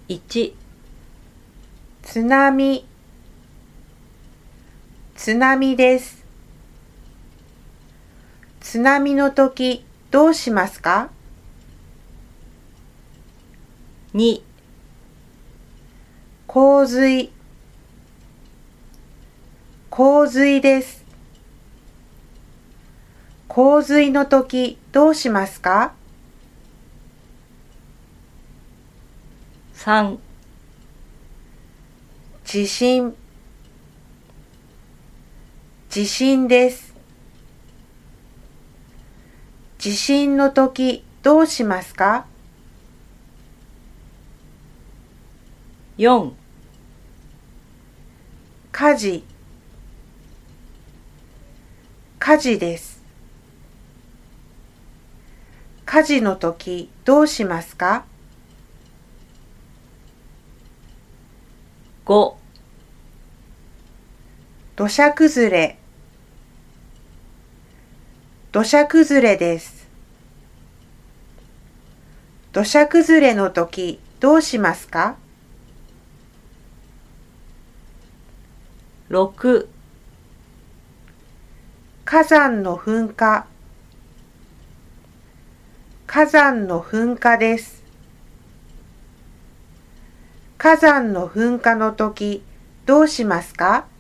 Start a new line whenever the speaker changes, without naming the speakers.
1、
津波、津波です。津波の時どうしますか
2、
洪水、洪水です。洪水の時どうしますか
3、
地震、地震です。地震の時どうしますか
4、
火事、火事です。火事の時どうしますか
5、
土砂崩れ、土砂崩れです。土砂崩れの時どうしますか
6、
火山の噴火、火山の噴火です。火山の噴火の時どうしますか